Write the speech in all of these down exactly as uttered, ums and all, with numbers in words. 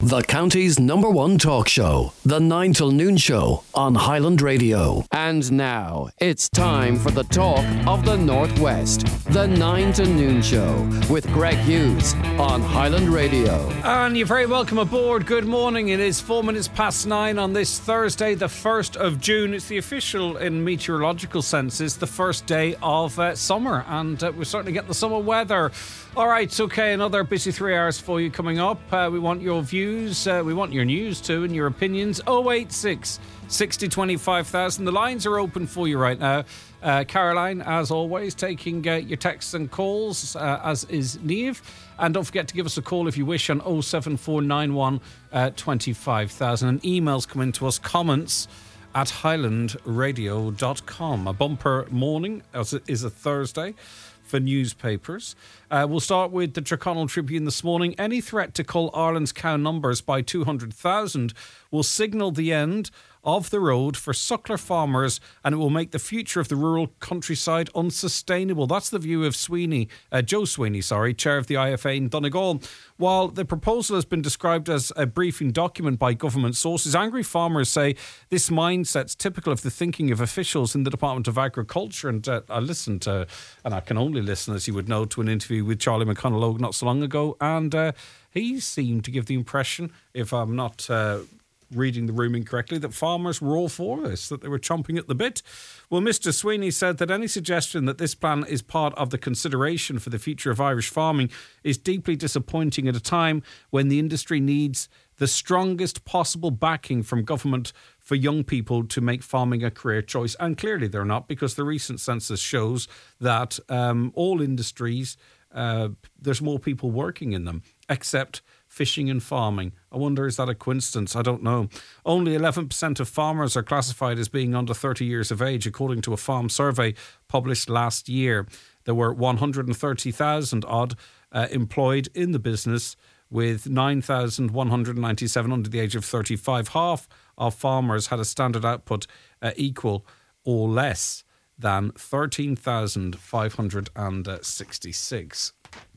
The county's number one talk show, The nine till Noon Show on Highland Radio. And now, it's time for the talk of the Northwest, The nine till Noon Show with Greg Hughes on Highland Radio. And you're very welcome aboard. Good morning. It is four minutes past nine on this Thursday, the first of June. It's the official, in meteorological senses, the first day of uh, summer. And uh, we're certainly getting the summer weather. All right, okay, another busy three hours for you coming up. Uh, we want your views, uh, we want your news too, and your opinions. oh eight six, six oh, twenty-five thousand. The lines are open for you right now. Uh, Caroline, as always, taking uh, your texts and calls, uh, as is Niamh. And don't forget to give us a call if you wish on oh seven four nine one, twenty-five thousand. And emails come in to us, comments at highland radio dot com. A bumper morning, as it is a Thursday, for newspapers. Uh, we'll start with the Tyrconnell Tribune this morning. Any threat to cull Ireland's cow numbers by two hundred thousand will signal the end of the road for suckler farmers, and it will make the future of the rural countryside unsustainable. That's the view of Sweeney, uh, Joe Sweeney, sorry, chair of the I F A in Donegal. While the proposal has been described as a briefing document by government sources, angry farmers say this mindset's typical of the thinking of officials in the Department of Agriculture. And uh, I listened to, and I can only listen, as you would know, to an interview with Charlie McConnell not so long ago, and uh, he seemed to give the impression, if I'm not uh, reading the room incorrectly, that farmers were all for this, that they were chomping at the bit. Well, Mister Sweeney said that any suggestion that this plan is part of the consideration for the future of Irish farming is deeply disappointing at a time when the industry needs the strongest possible backing from government for young people to make farming a career choice. And clearly they're not, because the recent census shows that um, all industries, uh, there's more people working in them, except fishing and farming. I wonder, is that a coincidence? I don't know. Only eleven percent of farmers are classified as being under thirty years of age, according to a farm survey published last year. There were one hundred thirty thousand odd uh, employed in the business, with nine thousand one hundred ninety-seven under the age of thirty-five. Half of farmers had a standard output uh, equal or less than thirteen thousand five hundred sixty-six.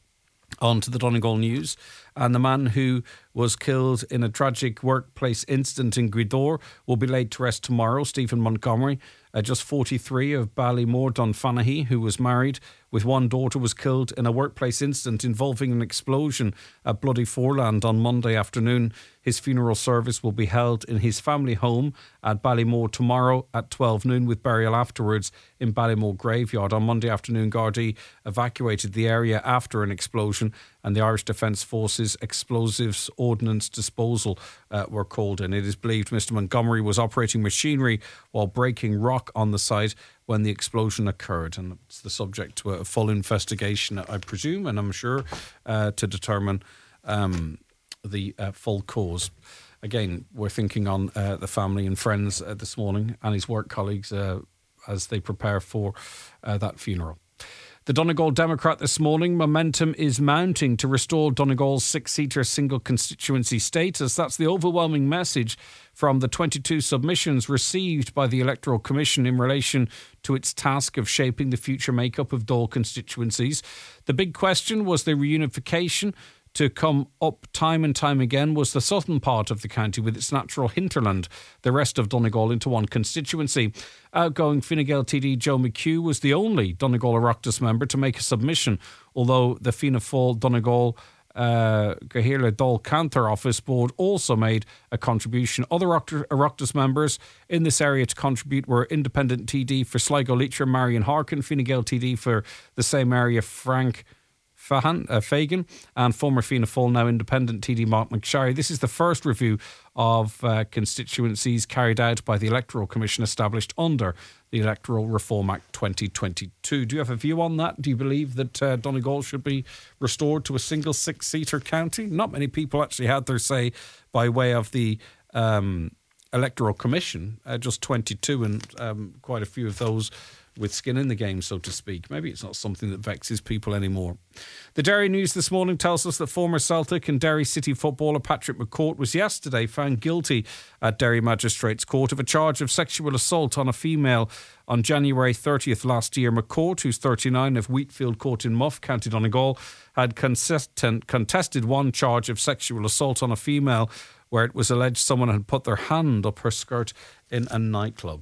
On to the Donegal news. And the man who was killed in a tragic workplace incident in Gweedore will be laid to rest tomorrow. Stephen Montgomery, uh, just forty-three, of Ballymore, Dunfanaghy, who was married with one daughter, was killed in a workplace incident involving an explosion at Bloody Foreland on Monday afternoon. His funeral service will be held in his family home at Ballymore tomorrow at twelve noon, with burial afterwards in Ballymore Graveyard. On Monday afternoon, Gardaí evacuated the area after an explosion, and the Irish Defence Forces Explosives Ordnance Disposal uh, were called in. It is believed Mister Montgomery was operating machinery while breaking rock on the site when the explosion occurred, and it's the subject to a full investigation, I presume, and I'm sure, uh, to determine um, the uh, full cause. Again, we're thinking on uh, the family and friends uh, this morning, and his work colleagues uh, as they prepare for uh, that funeral. The Donegal Democrat this morning: momentum is mounting to restore Donegal's six-seater single constituency status. That's the overwhelming message from the twenty-two submissions received by the Electoral Commission in relation to its task of shaping the future makeup of Dáil constituencies. The big question was the reunification to come up time and time again was the southern part of the county with its natural hinterland, the rest of Donegal into one constituency. Outgoing Fine Gael T D Joe McHugh was the only Donegal Oireachtas member to make a submission, although the Fianna Fáil Donegal uh, Gaherla Dáil Canthair Office Board also made a contribution. Other Oireachtas members in this area to contribute were Independent T D for Sligo Leitrim Marion Harkin, Fine Gael T D for the same area Frank Fahan, uh, Fagan, and former Fianna Fáil, now Independent T D Mark McSharry. This is the first review of uh, constituencies carried out by the Electoral Commission established under the Electoral Reform Act twenty twenty-two. Do you have a view on that? Do you believe that uh, Donegal should be restored to a single six-seater county? Not many people actually had their say by way of the um, Electoral Commission, uh, just twenty-two, and um, quite a few of those with skin in the game, so to speak. Maybe it's not something that vexes people anymore. The Derry News this morning tells us that former Celtic and Derry City footballer Patrick McCourt was yesterday found guilty at Derry Magistrates Court of a charge of sexual assault on a female on January thirtieth last year. McCourt, who's thirty-nine, of Wheatfield Court in Muff, County Donegal, had consistent, contested one charge of sexual assault on a female where it was alleged someone had put their hand up her skirt in a nightclub.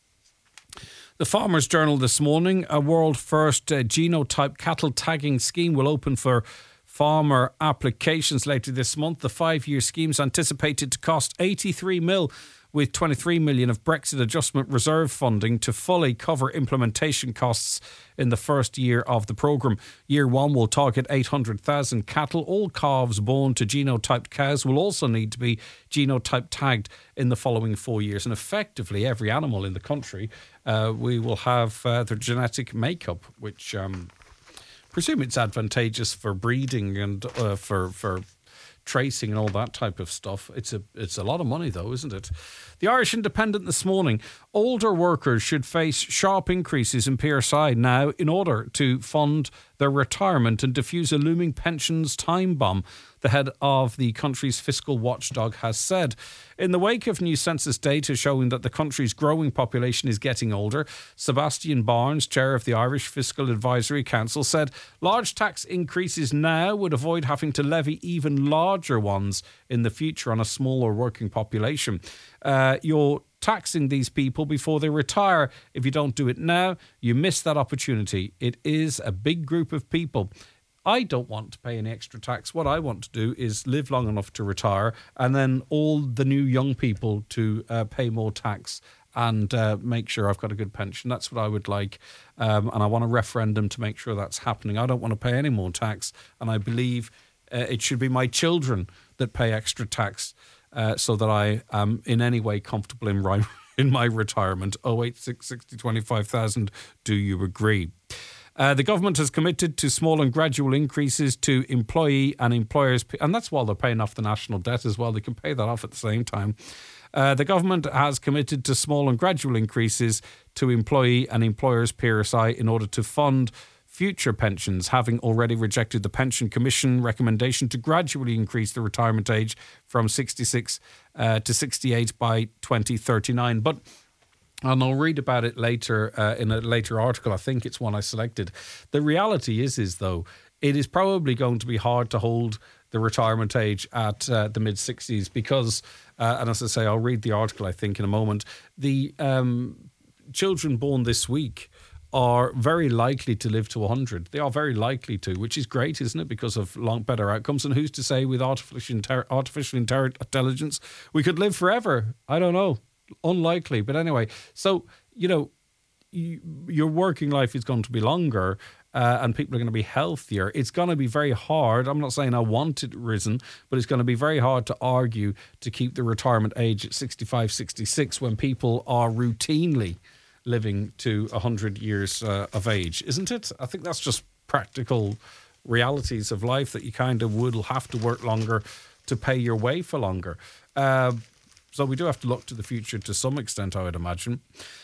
The Farmers Journal this morning, a world first uh, genotype cattle tagging scheme will open for farmer applications later this month. The five-year scheme is anticipated to cost eighty-three mil, with twenty-three million of Brexit Adjustment Reserve funding to fully cover implementation costs in the first year of the programme. Year one will target eight hundred thousand cattle. All calves born to genotyped cows will also need to be genotype tagged in the following four years. And effectively, every animal in the country, uh, we will have uh, their genetic makeup, which um, presume it's advantageous for breeding and uh, for for. tracing and all that type of stuff. It's a it's a lot of money though, isn't it? The Irish Independent this morning, older workers should face sharp increases in P S I now in order to fund their retirement and defuse a looming pensions time bomb, the head of the country's fiscal watchdog has said. In the wake of new census data showing that the country's growing population is getting older, Sebastian Barnes, chair of the Irish Fiscal Advisory Council, said large tax increases now would avoid having to levy even larger ones in the future on a smaller working population. Uh, you're taxing these people before they retire. If you don't do it now, you miss that opportunity. It is a big group of people. I don't want to pay any extra tax. What I want to do is live long enough to retire, and then all the new young people to uh, pay more tax and uh, make sure I've got a good pension. That's what I would like. Um, and I want a referendum to make sure that's happening. I don't want to pay any more tax. And I believe uh, it should be my children that pay extra tax uh, so that I am in any way comfortable in, right, in my retirement. oh eight six sixty twenty-five thousand. Do you agree? Uh, the government has committed to small and gradual increases to employee and employers, and that's while they're paying off the national debt as well. They can pay that off at the same time. Uh, the government has committed to small and gradual increases to employee and employers' P S I in order to fund future pensions, having already rejected the Pension Commission recommendation to gradually increase the retirement age from sixty-six uh, to sixty-eight by twenty thirty-nine. But and I'll read about it later uh, in a later article. I think it's one I selected. The reality is, is though, it is probably going to be hard to hold the retirement age at uh, the mid-sixties because, uh, and as I say, I'll read the article, I think, in a moment. The um, children born this week are very likely to live to one hundred. They are very likely to, which is great, isn't it? Because of long, better outcomes. And who's to say with artificial, inter- artificial inter- intelligence we could live forever? I don't know. Unlikely. But anyway, so, you know, you, your working life is going to be longer uh, and people are going to be healthier. It's going to be very hard. I'm not saying I want it risen, but it's going to be very hard to argue to keep the retirement age at sixty-five, sixty-six when people are routinely living to one hundred years uh, of age, isn't it? I think that's just practical realities of life, that you kind of would have to work longer to pay your way for longer. Uh, So we do have to look to the future to some extent, I would imagine.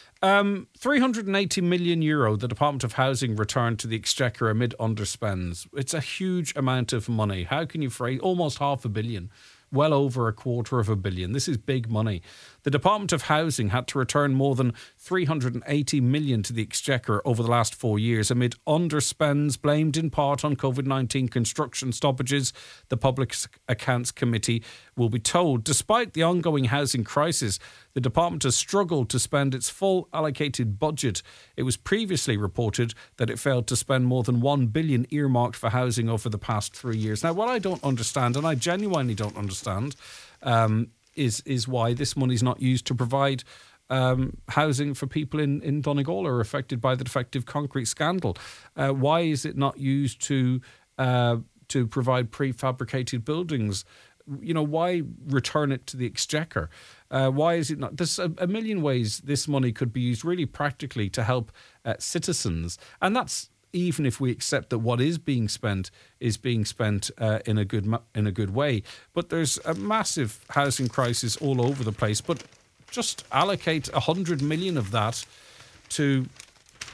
Um, three hundred eighty million euro the Department of Housing returned to the Exchequer amid underspends. It's a huge amount of money. How can you phrase almost half a billion? Well over a quarter of a billion. This is big money. The Department of Housing had to return more than three hundred eighty million to the Exchequer over the last four years amid underspends blamed in part on COVID nineteen construction stoppages. The Public Accounts Committee will be told. Despite the ongoing housing crisis, the department has struggled to spend its full allocated budget. It was previously reported that it failed to spend more than one billion earmarked for housing over the past three years. Now, what I don't understand, and I genuinely don't understand, um, is is why this money is not used to provide um, housing for people in, in Donegal who are affected by the defective concrete scandal. Uh, why is it not used to uh, to provide prefabricated buildings? You know, why return it to the Exchequer? Uh, why is it not? There's a, a million ways this money could be used really practically to help uh, citizens. And that's even if we accept that what is being spent is being spent uh, in a good in a good way. But there's a massive housing crisis all over the place. But just allocate one hundred million of that to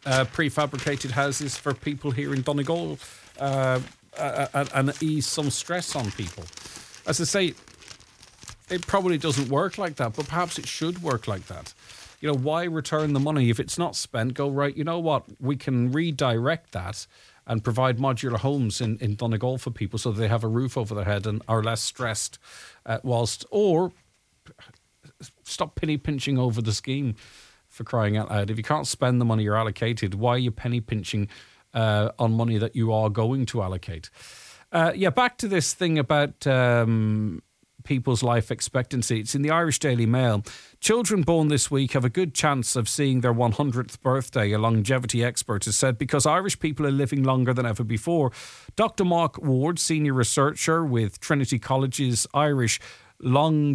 uh, prefabricated houses for people here in Donegal uh, uh, and ease some stress on people. As I say, it probably doesn't work like that, but perhaps it should work like that. You know, why return the money if it's not spent? Go, right, you know what, we can redirect that and provide modular homes in, in Donegal for people so that they have a roof over their head and are less stressed uh, whilst, or stop penny pinching over the scheme, for crying out loud. If you can't spend the money you're allocated, why are you penny pinching uh, on money that you are going to allocate? Uh, yeah, back to this thing about um, people's life expectancy. It's in the Irish Daily Mail. Children born this week have a good chance of seeing their one hundredth birthday, a longevity expert has said, because Irish people are living longer than ever before. Doctor Mark Ward, senior researcher with Trinity College's Irish Long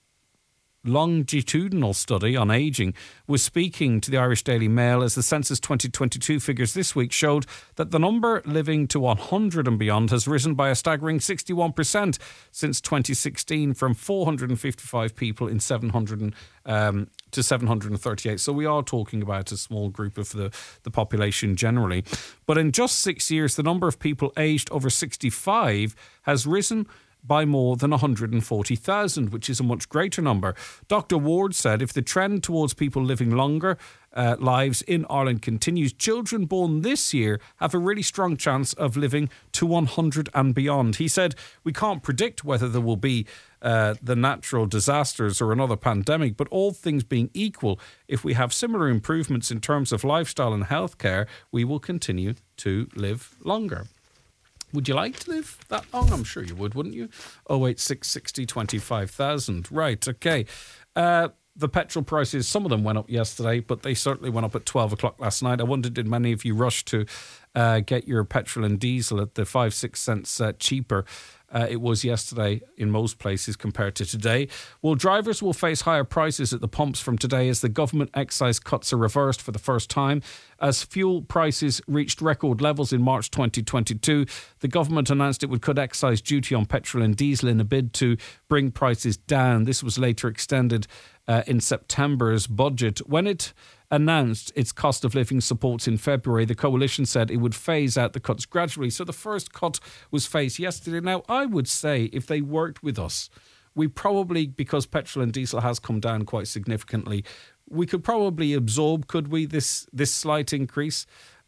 longitudinal study on ageing, was speaking to the Irish Daily Mail as the Census twenty twenty-two figures this week showed that the number living to one hundred and beyond has risen by a staggering sixty-one percent since twenty sixteen, from four hundred fifty-five people in seven hundred um, to seven hundred thirty-eight. So we are talking about a small group of the, the population generally. But in just six years, the number of people aged over sixty-five has risen by more than one hundred forty thousand, which is a much greater number. Doctor Ward said if the trend towards people living longer uh, lives in Ireland continues, children born this year have a really strong chance of living to one hundred and beyond. He said, we can't predict whether there will be uh, the natural disasters or another pandemic, but all things being equal, if we have similar improvements in terms of lifestyle and healthcare, we will continue to live longer. Would you like to live that long? I'm sure you would, wouldn't you? oh eight six sixty twenty-five thousand. Right, okay. Uh, the petrol prices, some of them went up yesterday, but they certainly went up at twelve o'clock last night. I wonder, did many of you rush to uh, get your petrol and diesel at the five, six cents uh, cheaper? Uh, it was yesterday in most places compared to today. Well, drivers will face higher prices at the pumps from today as the government excise cuts are reversed for the first time. As fuel prices reached record levels in March twenty twenty-two, the government announced it would cut excise duty on petrol and diesel in a bid to bring prices down. This was later extended uh, in September's budget. When it announced its cost of living supports in February, the coalition said it would phase out the cuts gradually. So the first cut was phased yesterday. Now, I would say if they worked with us, we probably, because petrol and diesel has come down quite significantly, we could probably absorb, could we, this this slight increase?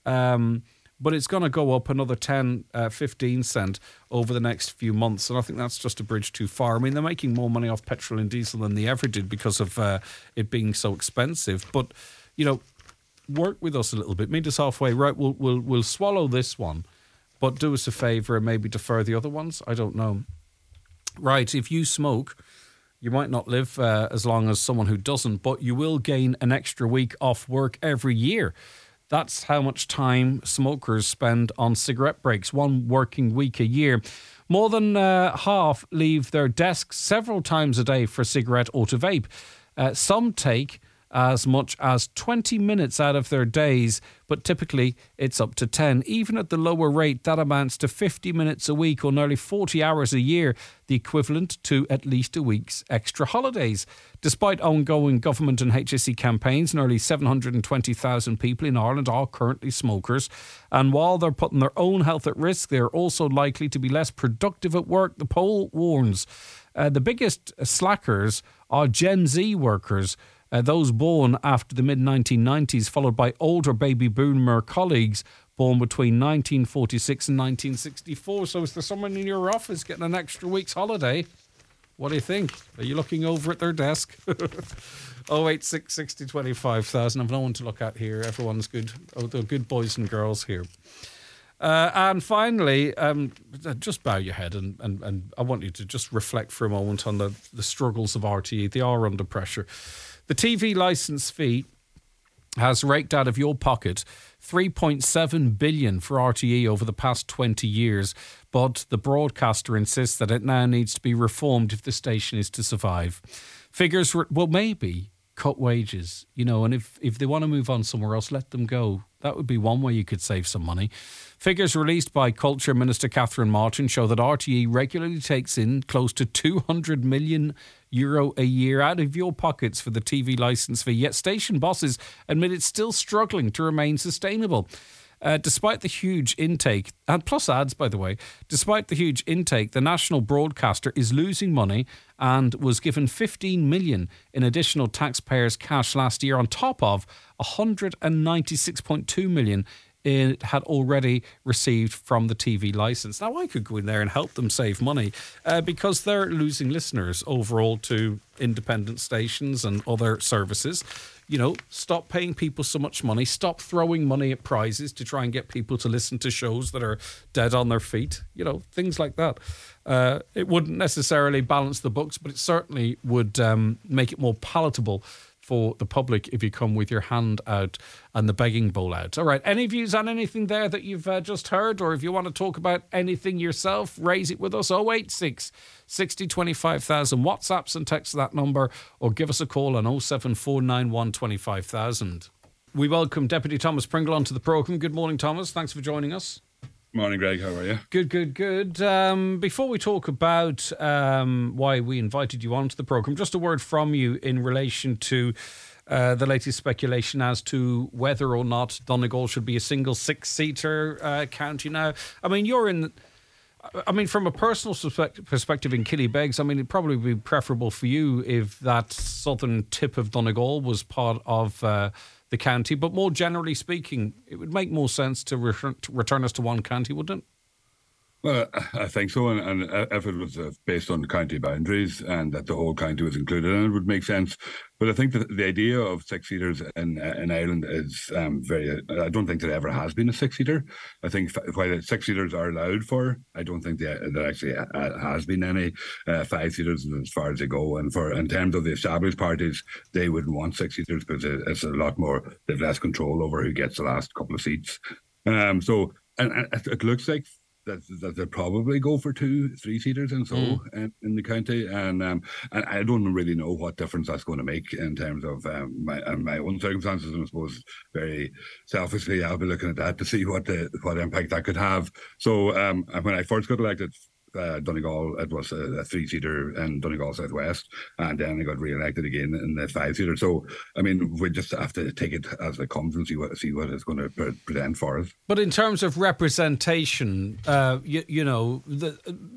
Um, but it's going to go up another ten, uh, fifteen cent over the next few months. And I think that's just a bridge too far. I mean, they're making more money off petrol and diesel than they ever did because of uh, it being so expensive. But you know, work with us a little bit. Meet us halfway. Right, we'll we'll we'll swallow this one, but do us a favour and maybe defer the other ones. I don't know. Right, if you smoke, you might not live uh, as long as someone who doesn't, but you will gain an extra week off work every year. That's how much time smokers spend on cigarette breaks, one working week a year. More than uh, half leave their desks several times a day for cigarette or to vape. Uh, some take as much as twenty minutes out of their days, but typically it's up to ten. Even at the lower rate, that amounts to fifty minutes a week or nearly forty hours a year, the equivalent to at least a week's extra holidays. Despite ongoing government and H S E campaigns, nearly seven hundred twenty thousand people in Ireland are currently smokers. And while they're putting their own health at risk, they're also likely to be less productive at work, the poll warns. Uh, the biggest slackers are Gen Z workers, Uh, those born after the mid nineteen nineties, followed by older baby boomer colleagues born between nineteen forty-six and nineteen sixty-four. So is there someone in your office getting an extra week's holiday? What do you think? Are you looking over at their desk? oh eight six sixty twenty-five thousand. I've no one to look at here. Everyone's good. Oh, they're good boys and girls here. Uh, and finally, um, just bow your head and, and, and I want you to just reflect for a moment on the, the struggles of R T E. They are under pressure. The T V licence fee has raked out of your pocket three point seven billion dollars for R T E over the past twenty years, but the broadcaster insists that it now needs to be reformed if the station is to survive. Figures, well, maybe cut wages, you know, and if, if they want to move on somewhere else, let them go. That would be one way you could save some money. Figures released by Culture Minister Catherine Martin show that R T E regularly takes in close to two hundred million euro a year out of your pockets for the T V licence fee, yet station bosses admit it's still struggling to remain sustainable. Uh, despite the huge intake, and plus ads, by the way, despite the huge intake, the national broadcaster is losing money and was given fifteen million in additional taxpayers' cash last year on top of one hundred ninety-six point two million it had already received from the T V licence. Now, I could go in there and help them save money uh, because they're losing listeners overall to independent stations and other services. You know, stop paying people so much money. Stop throwing money at prizes to try and get people to listen to shows that are dead on their feet. You know, things like that. Uh, it wouldn't necessarily balance the books, but it certainly would um, make it more palatable for the public if you come with your hand out and the begging bowl out. All right, any views on anything there that you've uh, just heard, or if you want to talk about anything yourself, raise it with us. oh eight six, sixty, twenty-five thousand. WhatsApps and text that number, or give us a call on oh seven four nine one, twenty-five thousand. We welcome Deputy Thomas Pringle onto the programme. Good morning, Thomas. Thanks for joining us. Morning, Greg. How are you? Good, good, good. Um, before we talk about um, why we invited you onto the programme, just a word from you in relation to uh, the latest speculation as to whether or not Donegal should be a single six-seater uh, county now. I mean, you're in... I mean, from a personal perspective in Killybegs, I mean, it'd probably be preferable for you if that southern tip of Donegal was part of uh, the county. But more generally speaking, it would make more sense to, return, to return us to one county, wouldn't it? Well, I think so. And, and if it was based on the county boundaries and that the whole county was included, then it would make sense. But I think that the idea of six-seaters in in Ireland is um, very... I don't think there ever has been a six-seater. I think while six-seaters are allowed for, I don't think there, there actually has been any uh, five-seaters as far as they go. And for in terms of the established parties, they wouldn't want six-seaters because it's a lot more... They've less control over who gets the last couple of seats. Um, so and, and it looks like that that they'll probably go for two three-seaters and so mm. in, in the county. And, um, and I don't really know what difference that's going to make in terms of um, my uh, my own circumstances. And I suppose very selfishly, I'll be looking at that to see what the, what impact that could have. So um, when I first got elected, Uh, Donegal, it was a, a three-seater in Donegal Southwest, and then I got re-elected again in the five-seater. So, I mean, we just have to take it as it comes and see what see what it's going to pre- present for us. But in terms of representation, uh, you, you know, the,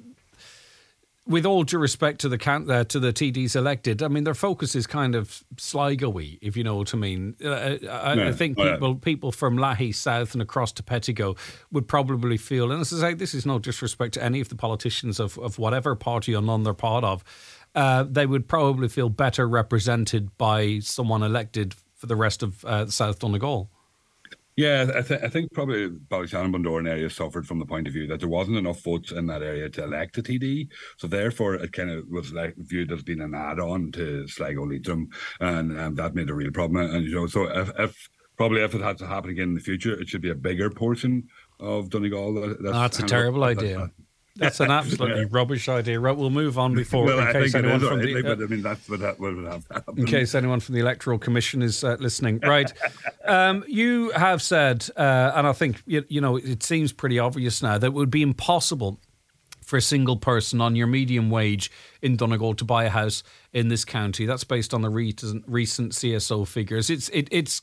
with all due respect to the count, uh, to the T Ds elected, I mean, their focus is kind of Sligo-y, if you know what I mean. Uh, I, yeah. I think people, oh, yeah. people from Lahey South and across to Pettigo would probably feel, and as I say, this is no disrespect to any of the politicians of, of whatever party or none they're part of, uh, they would probably feel better represented by someone elected for the rest of uh, South Donegal. Yeah, I, th- I think probably Ballyshannon Bundoran area suffered from the point of view that there wasn't enough votes in that area to elect a T D. So therefore, it kind of was like viewed as being an add-on to Sligo Leitrim, and um, that made a real problem. And you know, so if, if probably if it had to happen again in the future, it should be a bigger portion of Donegal. That, that's, oh, that's a terrible of, idea. That, That's an absolutely yeah. rubbish idea. Right, we'll move on before well, in I case think anyone it is from right, the like, but I mean that's what, that, what would have happened. In case anyone from the Electoral Commission is uh, listening, right? um, you have said, uh, and I think you, you know it seems pretty obvious now that it would be impossible for a single person on your medium wage in Donegal to buy a house in this county. That's based on the recent, recent C S O figures. It's it, it's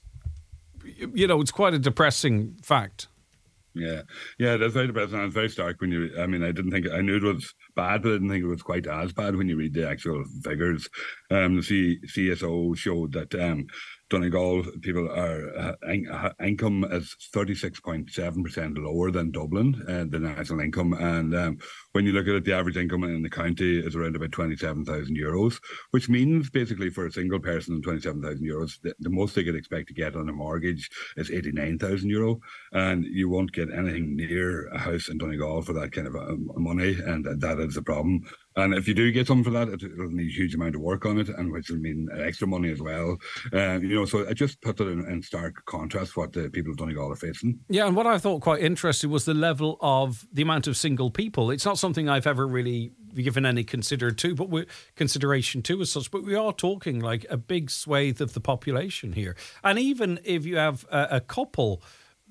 you know it's quite a depressing fact. Yeah, yeah, that's very depressing. And it's very stark when you, I mean, I didn't think, I knew it was bad, but I didn't think it was quite as bad when you read the actual figures. Um, the C- CSO showed that um, Donegal people are, uh, in- income is thirty-six point seven percent lower than Dublin, uh, the national income. And um, when you look at it, the average income in the county is around about twenty-seven thousand euros, which means basically for a single person, twenty-seven thousand euros, the, the most they could expect to get on a mortgage is eighty-nine thousand euro. And you won't get anything near a house in Donegal for that kind of uh, money. And that is the problem. And if you do get something for that, it'll need a huge amount of work on it, and which will mean extra money as well. Uh, you know, so it just puts it in, in stark contrast what the people of Donegal are facing. Yeah, and what I thought quite interesting was the level of the amount of single people. It's not something I've ever really given any consider to, but we, consideration to as such. But we are talking like a big swathe of the population here, and even if you have a, a couple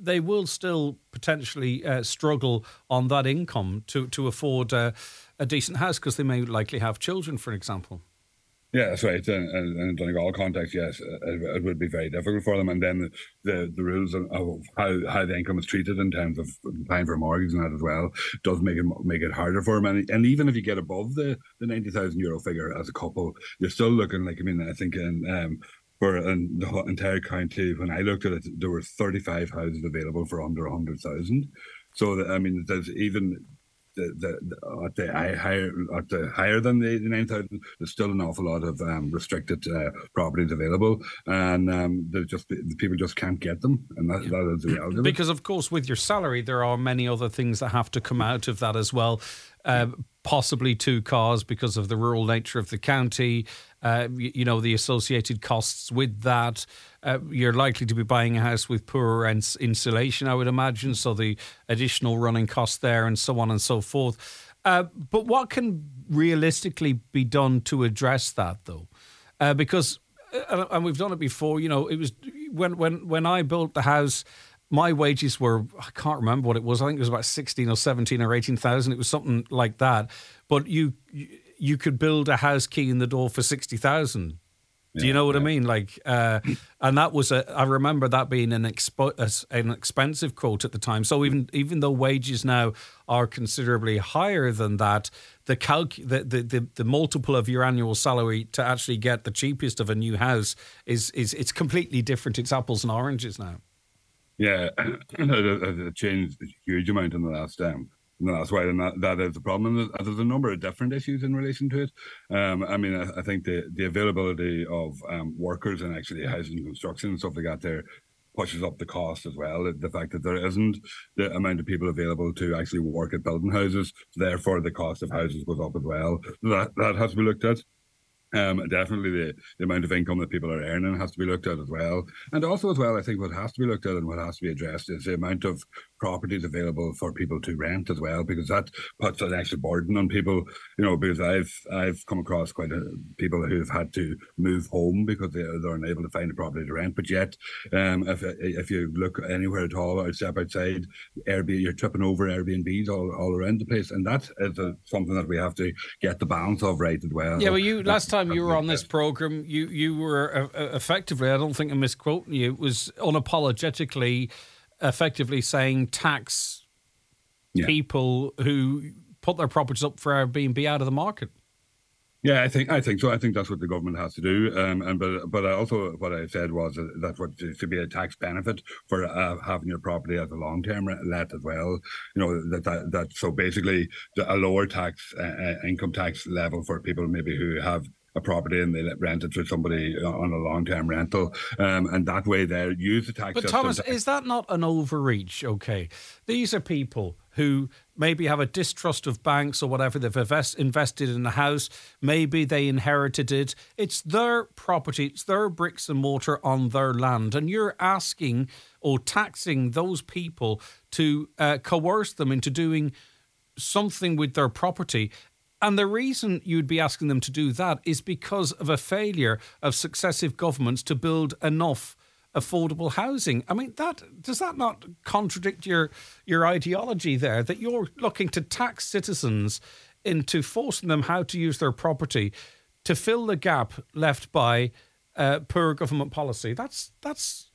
they will still potentially uh, struggle on that income to, to afford uh, a decent house because they may likely have children, for example. Yeah, that's right. And, and, and in Donegal context, yes, it, it would be very difficult for them. And then the, the, the rules of, of how, how the income is treated in terms of paying for a mortgage and that as well does make it make it harder for them. And, and even if you get above the, the ninety thousand euro figure as a couple, you're still looking like, I mean, I think in, um, for in the entire county, when I looked at it, there were thirty-five houses available for under one hundred thousand. So, that, I mean, there's even... The, the, the, at the higher at the higher than the nine thousand, there's still an awful lot of um, restricted uh, properties available, and um, just the people just can't get them, and that, that is the reality. Because of course, with your salary, there are many other things that have to come out of that as well. Uh, possibly two cars because of the rural nature of the county. Uh, you, you know, the associated costs with that. Uh, you're likely to be buying a house with poorer ins- insulation, I would imagine, so the additional running costs there and so on and so forth. Uh, but what can realistically be done to address that, though? Uh, because, uh, and we've done it before, you know, it was when when when I built the house, my wages were, I can't remember what it was. I think it was about sixteen or seventeen or eighteen thousand. It was something like that. But you you could build a house key in the door for sixty thousand. Do you know what yeah. I mean? Like, uh, and that was a, I remember that being an expo, an expensive quote at the time. So even even though wages now are considerably higher than that, the calc, the, the, the, the multiple of your annual salary to actually get the cheapest of a new house is, is it's completely different. It's apples and oranges now. Yeah, it changed a huge amount in the last um, in the last while, and that, that is the problem. And there's, there's a number of different issues in relation to it. Um, I mean, I, I think the, the availability of um, workers and actually housing construction and stuff like that there pushes up the cost as well. The fact that there isn't the amount of people available to actually work at building houses, therefore the cost of houses goes up as well. That that has to be looked at. Um, definitely the, the amount of income that people are earning has to be looked at as well. And also as well, I think what has to be looked at and what has to be addressed is the amount of properties available for people to rent as well, because that puts an extra burden on people, you know, because I've I've come across quite a, people who've had to move home because they, they're unable to find a property to rent. But yet, um, if if you look anywhere at all, or step outside, Airbnb, you're tripping over Airbnbs all, all around the place. And that is a, something that we have to get the balance of right as well. Yeah, well, you last time you were on this program, you you were uh, effectively, I don't think I'm misquoting you, was unapologetically, effectively saying tax yeah. people who put their properties up for Airbnb out of the market. Yeah, I think I think so. I think that's what the government has to do. Um, and but but I also what I said was that what should be a tax benefit for uh, having your property as a long term let as well. You know that that, that so basically the, a lower tax uh, income tax level for people maybe who have a property and they rent it to somebody on a long-term rental, um, and that way they use the tax but system. Thomas, is that not an overreach? Okay, these are people who maybe have a distrust of banks or whatever. They've invest, invested in a house. Maybe they inherited it. It's their property. It's their bricks and mortar on their land. And you're asking or taxing those people to uh, coerce them into doing something with their property. And the reason you'd be asking them to do that is because of a failure of successive governments to build enough affordable housing. I mean, that does that not contradict your your ideology there, that you're looking to tax citizens into forcing them how to use their property to fill the gap left by uh, poor government policy? That's that's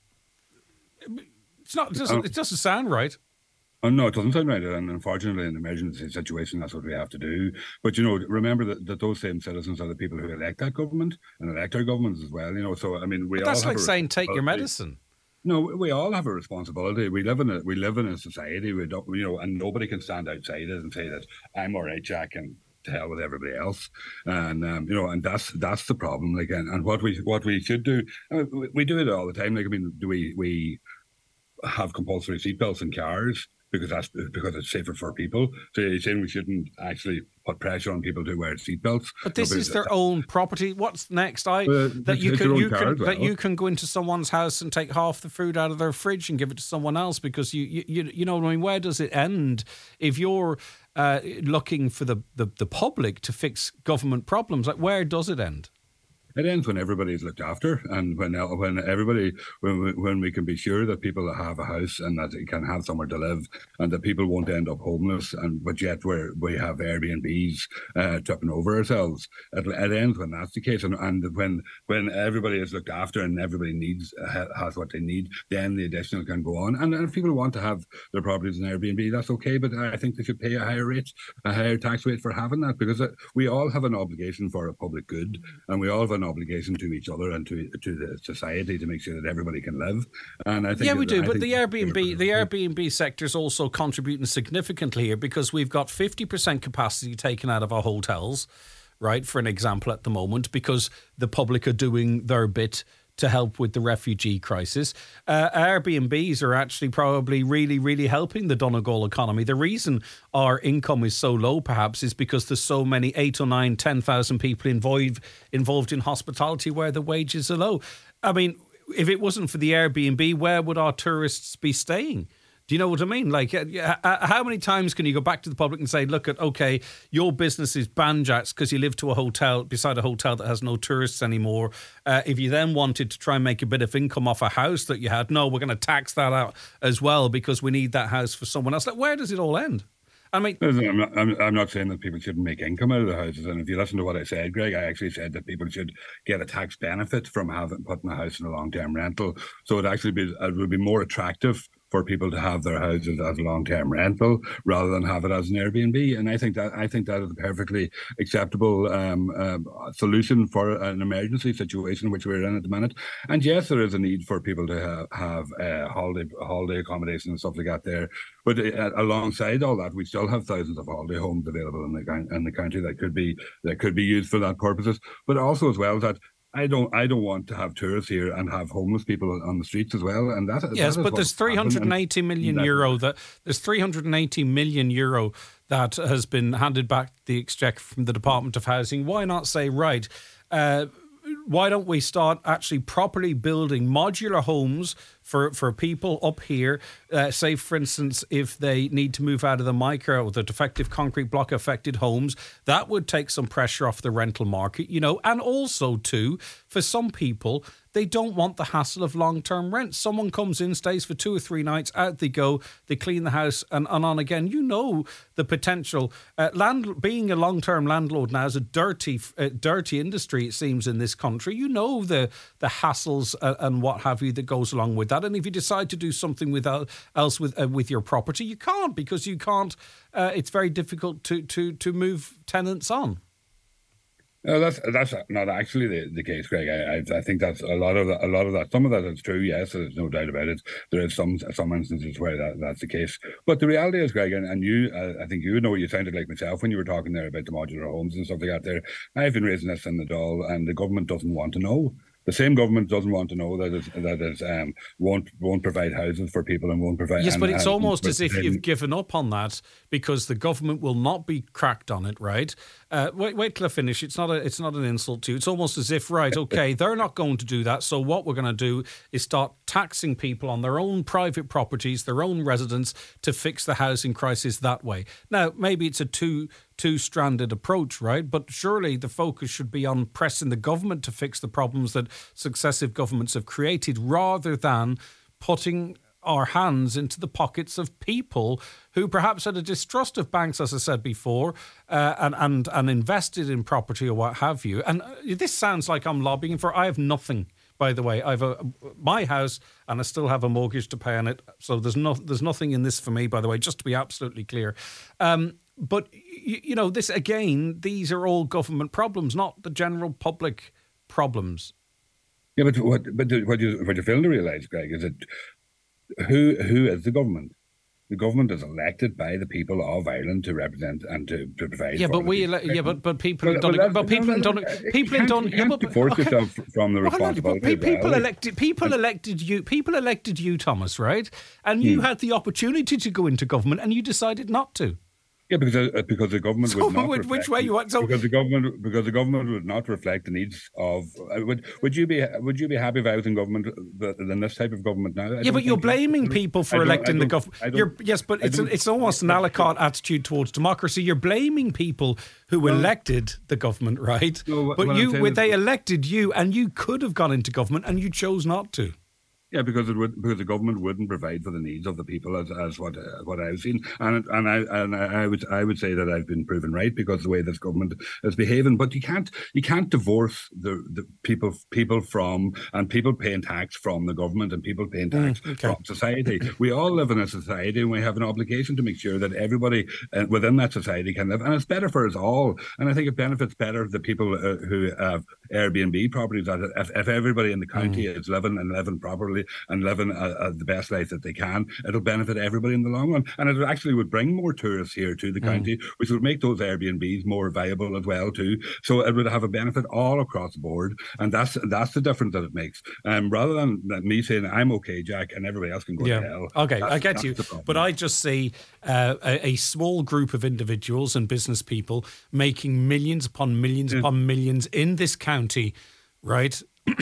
it's not it doesn't, it doesn't sound right. Oh, no, it doesn't sound right. And unfortunately, in an emergency situation, that's what we have to do. But, you know, remember that, that those same citizens are the people who elect that government and elect our governments as well. You know, so, I mean, we but all that's have like saying take your medicine. No, we all have a responsibility. We live in a we live in a society. We don't, you know, and nobody can stand outside it and say that I'm all right, Jack, and to hell with everybody else. And um, you know, and that's that's the problem. Like, and, and what we what we should do, I mean, we, we do it all the time. Like, I mean, do we we have compulsory seatbelts in cars? Because that's because it's safer for people. So you're saying we shouldn't actually put pressure on people to wear seatbelts. But this no, is their own property. What's next? I uh, that you can you can well. that you can go into someone's house and take half the food out of their fridge and give it to someone else because you you you, you know what I mean. Where does it end if you're uh, looking for the, the the public to fix government problems? Like, where does it end? It ends when everybody is looked after, and when when everybody when we, when we can be sure that people have a house and that they can have somewhere to live, and that people won't end up homeless, and but yet where we have Airbnbs uh, tripping over ourselves. It, it ends when that's the case, and, and when when everybody is looked after and everybody needs uh, has what they need, then the additional can go on. And, and if people want to have their properties in Airbnb, that's okay, but I think they should pay a higher rate, a higher tax rate for having that, because we all have an obligation for a public good, and we all have an obligation to each other and to to the society to make sure that everybody can live. And I think yeah, we that, do. I but think the Airbnb, the Airbnb sector is also contributing significantly here, because we've got fifty percent capacity taken out of our hotels, right? For an example, at the moment, because the public are doing their bit to help with the refugee crisis. Uh, Airbnbs are actually probably really, really helping the Donegal economy. The reason our income is so low, perhaps, is because there's so many eight or nine, ten thousand people involved involved in hospitality where the wages are low. I mean, if it wasn't for the Airbnb, where would our tourists be staying? Do you know what I mean? Like, uh, how many times can you go back to the public and say, look, at okay, your business is banjats because you live to a hotel, beside a hotel that has no tourists anymore. Uh, if you then wanted to try and make a bit of income off a house that you had, no, we're going to tax that out as well because we need that house for someone else. Like, where does it all end? I mean, I'm not, I'm, I'm not saying that people shouldn't make income out of the houses. And if you listen to what I said, Greg, I actually said that people should get a tax benefit from having putting a house in a long-term rental. So it actually be it would be more attractive for people to have their houses as a long-term rental rather than have it as an Airbnb. And I think that I think that is a perfectly acceptable um, uh, solution for an emergency situation which we're in at the minute. And yes, there is a need for people to have, have uh, holiday holiday accommodation and stuff like that there. But uh, alongside all that, we still have thousands of holiday homes available in the in the country that could be that could be used for that purposes. But also as well that. I don't. I don't want to have tourists here and have homeless people on the streets as well. And that, yes, that but there's three hundred eighty million that, euro that there's three hundred eighty million euro that has been handed back to the Exchequer from the Department of Housing. Why not say, right? Uh, why don't we start actually properly building modular homes for, for people up here? Uh, say, for instance, if they need to move out of the micro or the defective concrete block affected homes, that would take some pressure off the rental market, you know. And also, too, for some people, they don't want the hassle of long-term rent. Someone comes in, stays for two or three nights, out they go, they clean the house and, and on again. You know the potential. Uh, land, being a long-term landlord now is a dirty uh, dirty industry, it seems, in this country. You know the the hassles uh, and what have you that goes along with that. And if you decide to do something with, uh, else with uh, with your property, you can't, because you can't. Uh, it's very difficult to, to, to move tenants on. No, that's that's not actually the, the case, Greg. I, I I think that's a lot of that. A lot of that. Some of that is true. Yes, there's no doubt about it. There is some some instances where that, that's the case. But the reality is, Greg, and, and you, uh, I think you know, you sounded like myself when you were talking there about the modular homes and stuff like that. There, I've been raising this in the Dáil, and the government doesn't want to know. The same government doesn't want to know that it that it um, won't won't provide houses for people and won't provide. Yes, and, but it's and, almost but as if then, you've given up on that because the government will not be cracked on it, right? Uh, wait, wait till I finish. It's not a, it's not an insult to you. It's almost as if, right, okay, they're not going to do that. So what we're going to do is start taxing people on their own private properties, their own residence, to fix the housing crisis that way. Now, maybe it's a two. two-stranded approach, right? But surely the focus should be on pressing the government to fix the problems that successive governments have created, rather than putting our hands into the pockets of people who perhaps had a distrust of banks, as I said before, uh, and, and, and invested in property or what have you. And this sounds like I'm lobbying for, I have nothing. By the way, I've a my house and I still have a mortgage to pay on it. So there's no there's nothing in this for me, by the way, just to be absolutely clear. Um, but, you, you know, this again, these are all government problems, not the general public problems. Yeah, but what but what you what you fail to realise, Greg, is that who who is the government? The government is elected by the people of Ireland to represent and to, to provide. Yeah, but we, ele- yeah, but but people well, don't. Well, but people no, no, don't. People don't. You can't divorce okay. yourself from the responsibility. Well, people well. elected. People elected you. People elected you, Thomas, right? And you hmm. had the opportunity to go into government, and you decided not to. Yeah, because uh, because the government so would not which, reflect, which way you want? So because the government because the government would not reflect the needs of. Uh, would would you be would you be happy if I was in government than this type of government now? I yeah, but you're blaming people for I don't, electing I the don't, government. I don't, You're yes, but it's a, it's almost an a la carte attitude towards democracy. You're blaming people who well, elected the government, right? No, but you, when they elected you, and you could have gone into government, and you chose not to. Yeah, because it would because the government wouldn't provide for the needs of the people as, as what uh, what I've seen, and and I and I would I would say that I've been proven right because the way this government is behaving. But you can't you can't divorce the, the people people from and people paying tax from the government and people paying tax mm, okay. from society. We all live in a society, and we have an obligation to make sure that everybody uh, within that society can live, and it's better for us all. And I think it benefits better the people uh, who have Airbnb properties. That if, if everybody in the county mm. is living and living properly and living uh, uh, the best life that they can, it'll benefit everybody in the long run. And it actually would bring more tourists here to the mm. county, which would make those Airbnbs more viable as well too. So it would have a benefit all across the board. And that's that's the difference that it makes. Um, rather than me saying, I'm okay, Jack, and everybody else can go yeah. to hell. Okay, I get you. But I just see uh, a, a small group of individuals and business people making millions upon millions yeah. upon millions in this county, right?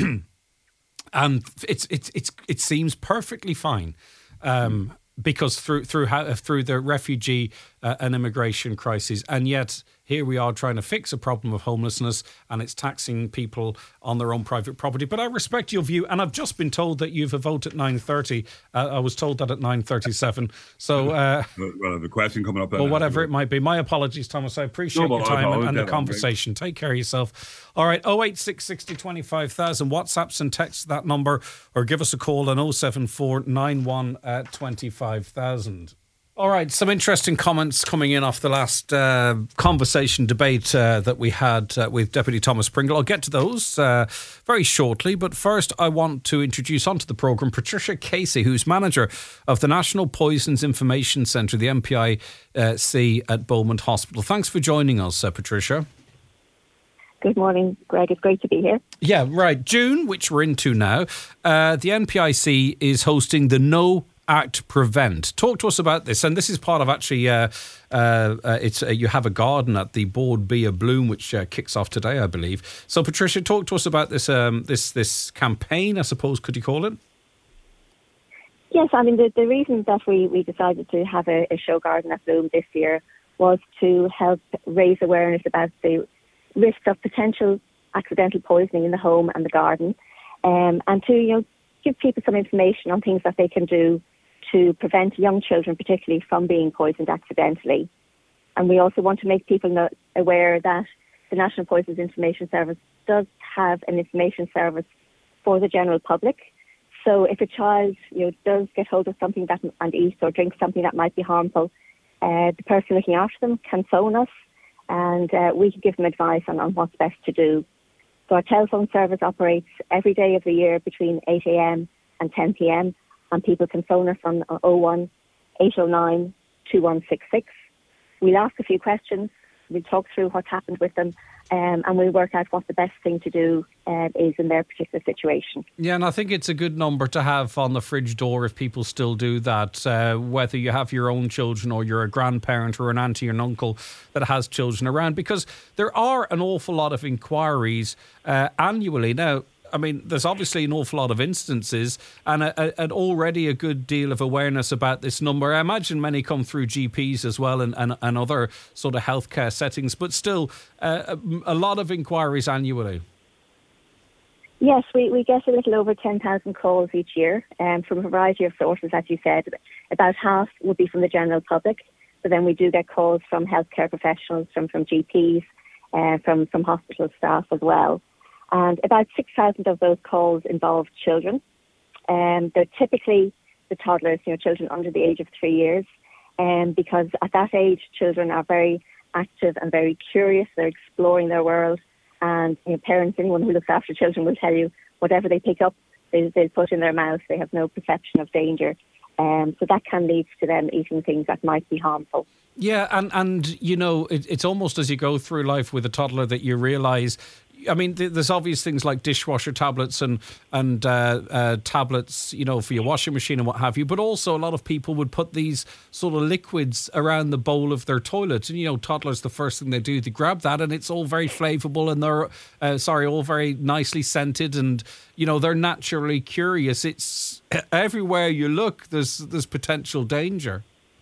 And it's it's it's it seems perfectly fine, um, because through through how, through the refugee uh, and immigration crisis, and yet here we are trying to fix a problem of homelessness, and it's taxing people on their own private property. But I respect your view, and I've just been told that you've a vote at nine thirty. Uh, I was told that at nine thirty-seven. So, uh, well, the question coming up. Well, whatever it might be. My apologies, Thomas. I appreciate no, your time and, and the conversation. Take care of yourself. All right, oh eight six six oh twenty-five thousand. WhatsApps and text that number, or give us a call on oh seven four nine one twenty-five thousand. All right, some interesting comments coming in off the last uh, conversation debate uh, that we had uh, with Deputy Thomas Pringle. I'll get to those uh, very shortly, but first I want to introduce onto the programme Patricia Casey, who's manager of the National Poisons Information Centre, the N P I C at Beaumont Hospital. Thanks for joining us, uh, Patricia. Good morning, Greg. It's great to be here. Yeah, right. June, which we're into now, uh, the N P I C is hosting the No Act Prevent. Talk to us about this, and this is part of actually. Uh, uh, uh, it's uh, you have a garden at the Board Be a Bloom, which uh, kicks off today, I believe. So, Patricia, talk to us about this um, this this campaign. I suppose could you call it? Yes, I mean the, the reason that we, we decided to have a, a show garden at Bloom this year was to help raise awareness about the risks of potential accidental poisoning in the home and the garden, um, and to you know give people some information on things that they can do to prevent young children, particularly, from being poisoned accidentally. And we also want to make people know, aware that the National Poisons Information Service does have an information service for the general public. So if a child, you know, does get hold of something that and eats or drinks something that might be harmful, uh, the person looking after them can phone us, and uh, we can give them advice on, on what's best to do. So our telephone service operates every day of the year between eight a.m. and ten p.m. and people can phone us on oh one, eight oh nine, two one six six. We'll ask a few questions, we'll talk through what's happened with them, um, and we'll work out what the best thing to do uh, is in their particular situation. Yeah, and I think it's a good number to have on the fridge door if people still do that, uh, whether you have your own children or you're a grandparent or an auntie or an uncle that has children around, because there are an awful lot of inquiries uh, annually. Now, I mean, there's obviously an awful lot of instances and a, a, and already a good deal of awareness about this number. I imagine many come through G Ps as well and, and, and other sort of healthcare settings, but still uh, a, a lot of inquiries annually. Yes, we, we get a little over ten thousand calls each year um, from a variety of sources, as you said. About half would be from the general public, but then we do get calls from healthcare professionals, from, from G Ps, uh, from, from hospital staff as well. And about six thousand of those calls involve children. Um, they're typically the toddlers, you know, children under the age of three years, um, because at that age, children are very active and very curious. They're exploring their world. And you know, parents, anyone who looks after children will tell you whatever they pick up, they, they'll put in their mouth. They have no perception of danger. Um, so that can lead to them eating things that might be harmful. Yeah, and, and you know, it, it's almost as you go through life with a toddler that you realise I mean, th- there's obvious things like dishwasher tablets and and uh, uh, tablets, you know, for your washing machine and what have you. But also, a lot of people would put these sort of liquids around the bowl of their toilet. And you know, toddlers, the first thing they do, they grab that, and it's all very flavourable, and they're uh, sorry, all very nicely scented, and you know, they're naturally curious. It's everywhere you look, there's there's potential danger.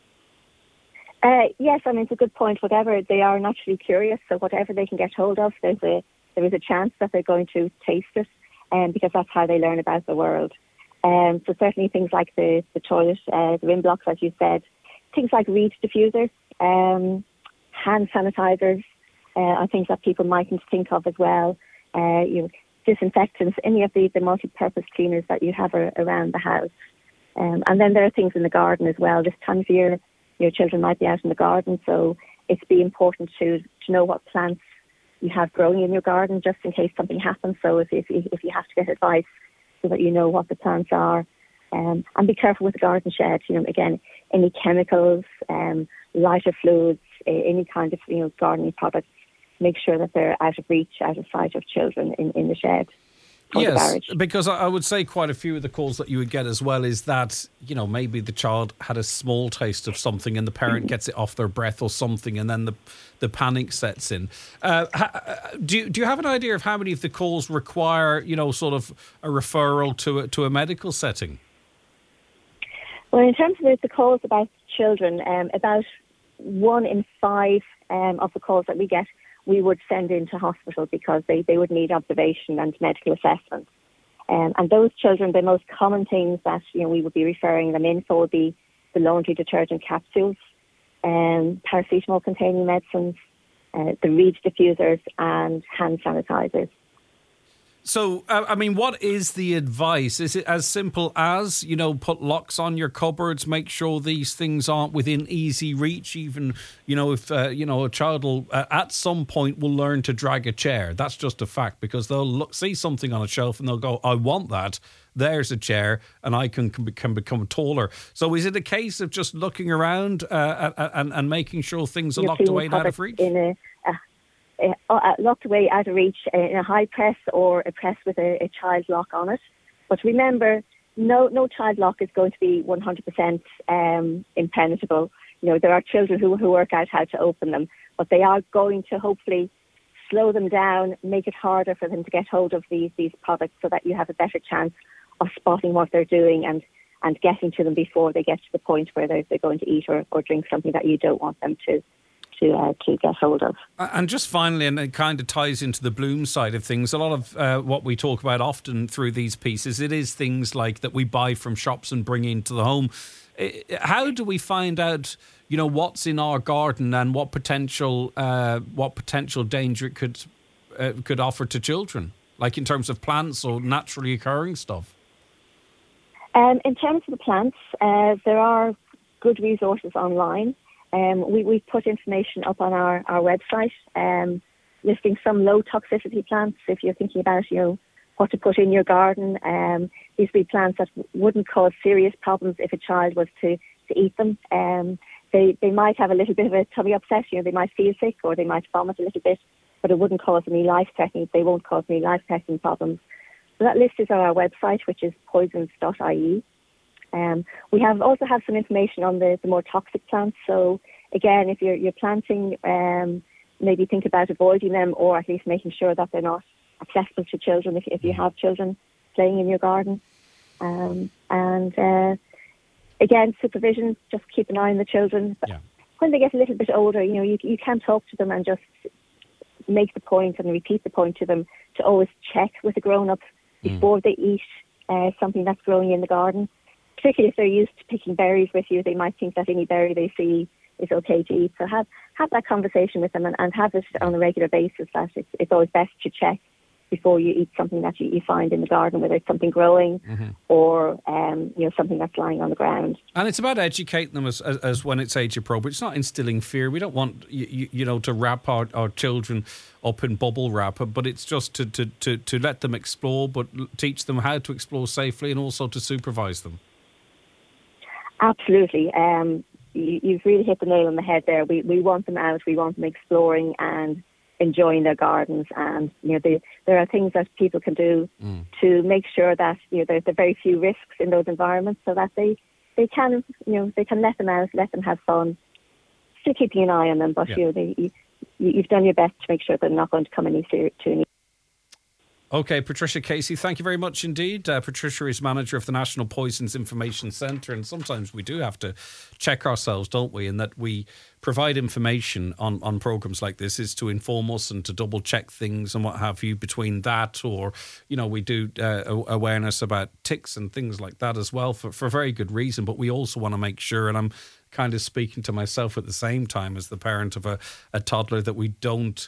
Uh, yes, I mean, it's a good point. Whatever, they are naturally curious, so whatever they can get hold of, there's a there is a chance that they're going to taste it, um, because that's how they learn about the world. Um, so certainly things like the, the toilet, uh, the rim blocks, as you said, things like reed diffusers, um, hand sanitizers, uh, are things that people mightn't think of as well. Uh, you know, disinfectants, any of the, the multi-purpose cleaners that you have are, around the house. Um, and then there are things in the garden as well. This time of year, your children might be out in the garden, so it's be important to to know what plants you have growing in your garden, just in case something happens. So if if, if you have to get advice, so that you know what the plants are, um, and be careful with the garden shed. You know, again, any chemicals, um, lighter fluids, any kind of you know gardening products. Make sure that they're out of reach, out of sight of children in, in the shed. Yes, because I would say quite a few of the calls that you would get as well is that, you know, maybe the child had a small taste of something and the parent gets it off their breath or something, and then the the panic sets in. Uh, do, you, do you have an idea of how many of the calls require, you know, sort of a referral to a, to a medical setting? Well, in terms of the calls about children, um, about one in five um, of the calls that we get we would send into hospital because they, they would need observation and medical assessment. Um, and those children, the most common things that you know we would be referring them in for would be the laundry detergent capsules, um, paracetamol-containing medicines, uh, the reed diffusers, and hand sanitizers. So, uh, I mean, what is the advice? Is it as simple as, you know, put locks on your cupboards, make sure these things aren't within easy reach? Even, you know, if, uh, you know, a child will, uh, at some point will learn to drag a chair. That's just a fact, because they'll look, see something on a shelf and they'll go, I want that. There's a chair and I can, can, can become taller. So is it a case of just looking around uh, and, and making sure things are You're locked away and out of reach? In a, a Uh, locked away out of reach in a high press or a press with a, a child lock on it. But remember, no no child lock is going to be one hundred percent um, impenetrable. You know, there are children who, who work out how to open them, but they are going to hopefully slow them down, make it harder for them to get hold of these these products so that you have a better chance of spotting what they're doing and, and getting to them before they get to the point where they're, they're going to eat or, or drink something that you don't want them to. To, uh, to get hold of. And just finally, and it kind of ties into the Bloom side of things, a lot of uh, what we talk about often through these pieces, it is things like that we buy from shops and bring into the home. How do we find out, you know, what's in our garden and what potential uh, what potential danger it could uh, could offer to children, like in terms of plants or naturally occurring stuff? Um, in terms of the plants, uh, there are good resources online. Um, we, we've put information up on our, our website um, listing some low toxicity plants. If you're thinking about, you know, what to put in your garden, um, these would be plants that wouldn't cause serious problems if a child was to, to eat them. Um, they, they might have a little bit of a tummy upset, you know, they might feel sick or they might vomit a little bit, but it wouldn't cause any life-threatening, they won't cause any life-threatening problems. So that list is on our website, which is poisons dot I E. Um, we have also have some information on the, the more toxic plants. So again, if you're you're planting, um, maybe think about avoiding them or at least making sure that they're not accessible to children if, if you have children playing in your garden. Um, and uh, again, supervision, just keep an eye on the children. But yeah. When they get a little bit older, you know, you you can talk to them and just make the point and repeat the point to them to always check with the grown-up before mm. they eat uh, something that's growing in the garden. Particularly if they're used to picking berries with you, they might think that any berry they see is okay to eat. So have have that conversation with them and, and have it on a regular basis. That it's, it's always best to check before you eat something that you, you find in the garden, whether it's something growing mm-hmm. or um, you know something that's lying on the ground. And it's about educating them as, as, as when it's age appropriate. It's not instilling fear. We don't want you, you know to wrap our, our children up in bubble wrap, but it's just to, to, to, to let them explore, but teach them how to explore safely and also to supervise them. Absolutely. Um, you, you've really hit the nail on the head there. We we want them out. We want them exploring and enjoying their gardens. And, you know, they, there are things that people can do mm. to make sure that, you know, there's a very few risks in those environments so that they, they can, you know, they can let them out, let them have fun, still keeping an eye on them. But, yeah. you know, they, you, you've done your best to make sure they're not going to come any to any. Okay, Patricia Casey, thank you very much indeed. Uh, Patricia is manager of the National Poisons Information Centre, and sometimes we do have to check ourselves, don't we, in that we provide information on, on programmes like this is to inform us and to double check things and what have you between that, or, you know, we do uh, awareness about ticks and things like that as well for, for very good reason, but we also want to make sure, and I'm kind of speaking to myself at the same time as the parent of a, a toddler, that we don't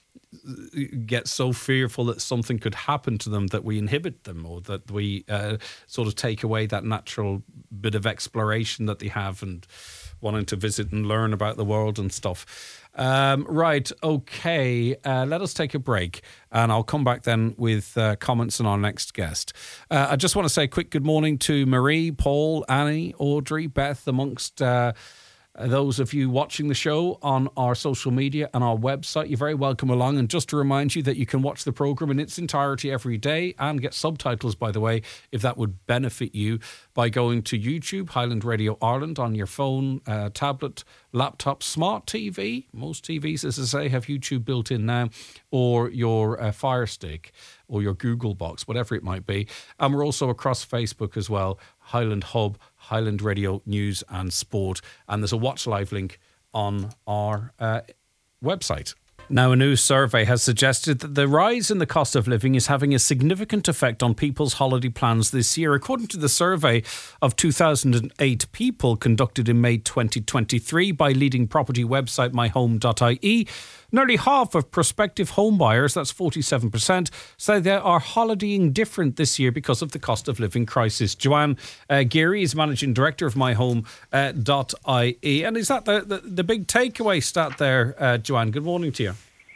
get so fearful that something could happen to them that we inhibit them, or that we uh, sort of take away that natural bit of exploration that they have and wanting to visit and learn about the world and stuff. Um, right, okay, uh, let us take a break and I'll come back then with uh, comments on our next guest. Uh, I just want to say a quick good morning to Marie, Paul, Annie, Audrey, Beth, amongst uh, those of you watching the show on our social media and our website. You're very welcome along. And just to remind you that you can watch the programme in its entirety every day and get subtitles, by the way, if that would benefit you, by going to YouTube, Highland Radio Ireland, on your phone, uh, tablet, laptop, smart T V. Most T Vs, as I say, have YouTube built in now, or your uh, Fire Stick or your Google Box, whatever it might be. And we're also across Facebook as well, Highland Hub, Highland Radio News and Sport. And there's a Watch Live link on our uh, website. Now, a new survey has suggested that the rise in the cost of living is having a significant effect on people's holiday plans this year. According to the survey of two thousand eight people conducted in May twenty twenty-three by leading property website my home dot I E, nearly half of prospective home buyers, that's forty-seven percent, say they are holidaying different this year because of the cost of living crisis. Joanne uh, Geary is managing director of my home dot I E. And is that the, the, the big takeaway stat there, uh, Joanne? Good morning to you.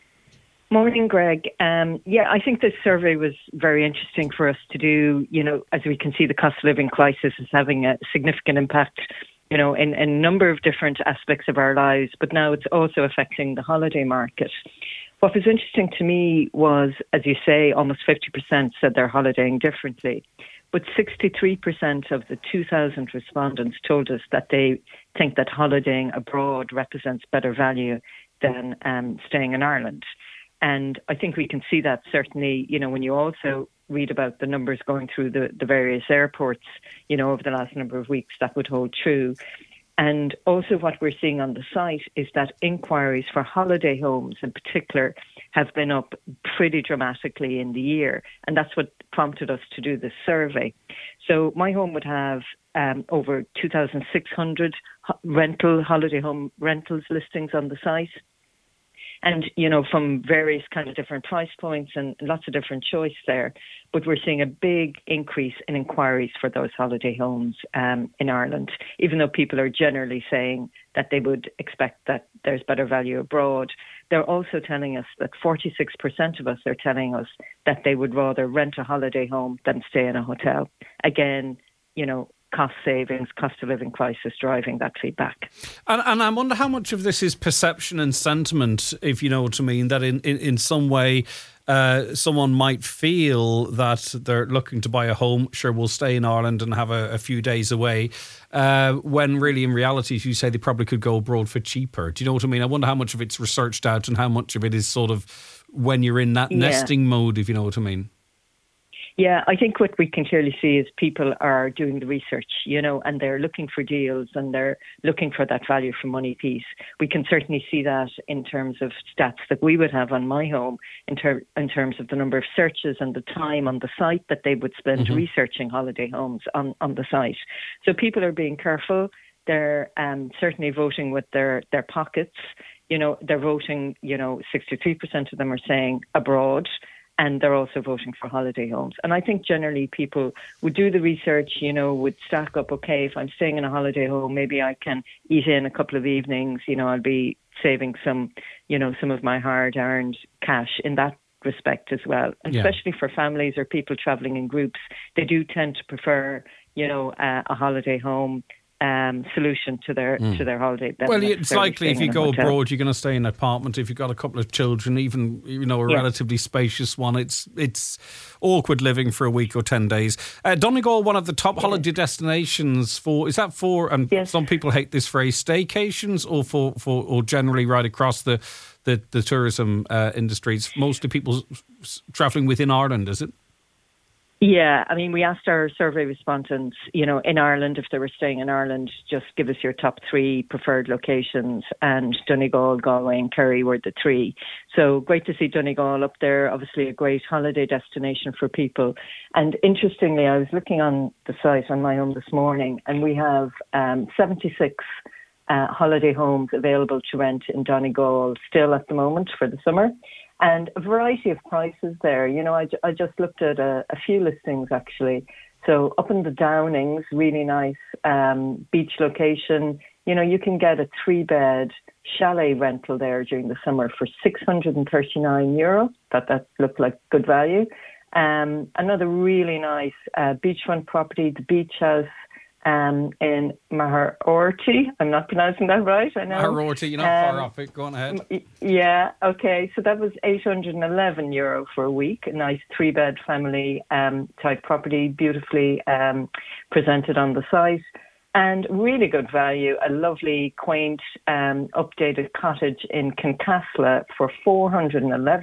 Morning, Greg. Um, yeah, I think this survey was very interesting for us to do. You know, as we can see, the cost of living crisis is having a significant impact, you know, in, in a number of different aspects of our lives, but now it's also affecting the holiday market. What was interesting to me was, as you say, almost fifty percent said they're holidaying differently, but sixty-three percent of the two thousand respondents told us that they think that holidaying abroad represents better value than um, staying in Ireland. And I think we can see that certainly, you know, when you also read about the numbers going through the, the various airports, you know, over the last number of weeks, that would hold true. And also what we're seeing on the site is that inquiries for holiday homes in particular have been up pretty dramatically in the year. And that's what prompted us to do this survey. So my home would have um, over two thousand six hundred rental holiday home rentals listings on the site. And, you know, from various kind of different price points and lots of different choice there. But we're seeing a big increase in inquiries for those holiday homes um, in Ireland, even though people are generally saying that they would expect that there's better value abroad. They're also telling us that forty-six percent of us are telling us that they would rather rent a holiday home than stay in a hotel. Again, you know, cost savings, cost of living crisis driving that feedback. And, and I wonder how much of this is perception and sentiment, if you know what I mean, that in, in, in some way uh, someone might feel that they're looking to buy a home, sure, we'll stay in Ireland and have a, a few days away, uh, when really in reality, as you say, they probably could go abroad for cheaper. Do you know what I mean? I wonder how much of it's researched out and how much of it is sort of when you're in that yeah. nesting mode, if you know what I mean. Yeah, I think what we can clearly see is people are doing the research, you know, and they're looking for deals and they're looking for that value for money piece. We can certainly see that in terms of stats that we would have on my home, in, ter- in terms of the number of searches and the time on the site that they would spend mm-hmm. researching holiday homes on, on the site. So people are being careful. They're um, certainly voting with their, their pockets. You know, they're voting, you know, sixty-three percent of them are saying abroad. And they're also voting for holiday homes. And I think generally people would do the research, you know, would stack up, okay, if I'm staying in a holiday home, maybe I can eat in a couple of evenings, you know, I'll be saving some, you know, some of my hard-earned cash in that respect as well. And yeah. especially for families or people travelling in groups, they do tend to prefer, you know, uh, a holiday home um, solution to their mm. to their holiday. Well, it's likely if you go abroad, you're going to stay in an apartment. If you've got a couple of children, even you know a yeah. relatively spacious one, it's it's awkward living for a week or ten days. Uh, Donegal, one of the top yeah. holiday destinations for is that for? And yes. some people hate this phrase, staycations, or for, for or generally right across the the, the tourism uh, industries. Mostly people travelling within Ireland, is it? Yeah, I mean, we asked our survey respondents, you know, in Ireland, if they were staying in Ireland, just give us your top three preferred locations, and Donegal, Galway and Kerry were the three. So great to see Donegal up there, obviously a great holiday destination for people. And interestingly, I was looking on the site on my own this morning, and we have um, seventy-six uh, holiday homes available to rent in Donegal still at the moment for the summer. And a variety of prices there. You know, I, I just looked at a, a few listings, actually. So up in the Downings, really nice um, beach location. You know, you can get a three-bed chalet rental there during the summer for six hundred thirty-nine euro. Thought that looked like good value. Um, another really nice uh, beachfront property, the Beach House, Um, in Maharorty. I'm not pronouncing that right, I know. Maharorty, you're not um, far off it. Go on ahead. Yeah, okay. So that was eight hundred eleven euro for a week. A nice three-bed family um, type property, beautifully um, presented on the site. And really good value, a lovely, quaint, um, updated cottage in Kincasla for four hundred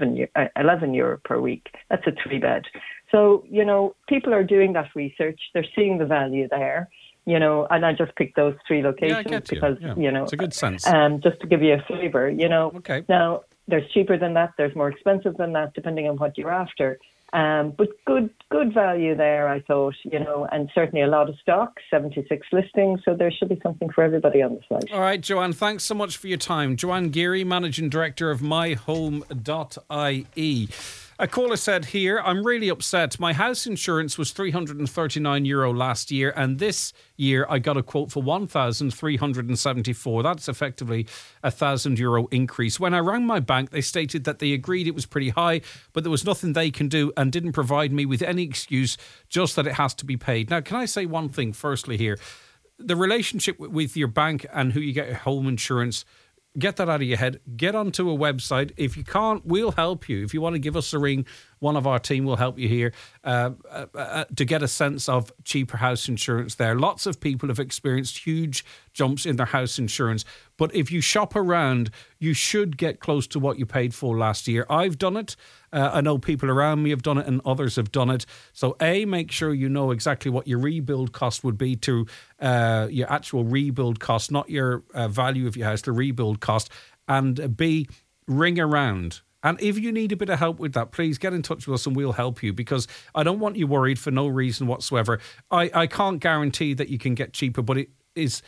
eleven euro per week. That's a three-bed. So, you know, people are doing that research. They're seeing the value there. You know, and I just picked those three locations yeah, I get you. because, yeah. you know, it's a good sense. Um, just to give you a flavour, you know. Okay. Now, there's cheaper than that, there's more expensive than that, depending on what you're after. Um, but good good value there, I thought, you know, and certainly a lot of stock, seventy-six listings, so there should be something for everybody on the site. All right, Joanne, thanks so much for your time. Joanne Geary, Managing Director of my home dot I E. A caller said here, I'm really upset. My house insurance was three hundred thirty-nine euro last year, and this year I got a quote for one thousand three hundred seventy-four. That's effectively a one thousand euro increase. When I rang my bank, they stated that they agreed it was pretty high, but there was nothing they can do and didn't provide me with any excuse, just that it has to be paid. Now, can I say one thing firstly here? The relationship with your bank and who you get your home insurance, get that out of your head. Get onto a website. If you can't, we'll help you. If you want to give us a ring, one of our team will help you here uh, uh, uh, to get a sense of cheaper house insurance there. Lots of people have experienced huge jumps in their house insurance. But if you shop around, you should get close to what you paid for last year. I've done it. Uh, I know people around me have done it and others have done it. So A, make sure you know exactly what your rebuild cost would be to uh, your actual rebuild cost, not your uh, value of your house, the rebuild cost. And B, ring around. And if you need a bit of help with that, please get in touch with us and we'll help you, because I don't want you worried for no reason whatsoever. I, I can't guarantee that you can get cheaper, but it is...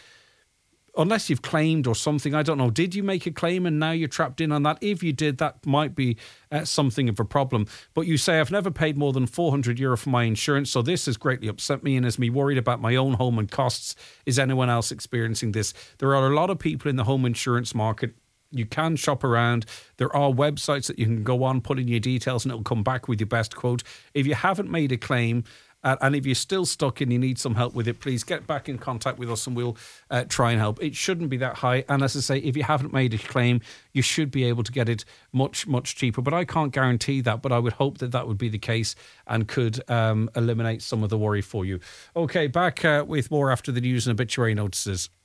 Unless you've claimed or something, I don't know. Did you make a claim and now you're trapped in on that? If you did, that might be uh, something of a problem. But you say, I've never paid more than four hundred euro for my insurance, so this has greatly upset me and has me worried about my own home and costs. Is anyone else experiencing this? There are a lot of people in the home insurance market. You can shop around. There are websites that you can go on, put in your details, and it'll come back with your best quote. If you haven't made a claim, Uh, and if you're still stuck and you need some help with it, please get back in contact with us and we'll uh, try and help. It shouldn't be that high. And as I say, if you haven't made a claim, you should be able to get it much, much cheaper. But I can't guarantee that. But I would hope that that would be the case and could um, eliminate some of the worry for you. OK, back uh, with more after the news and obituary notices.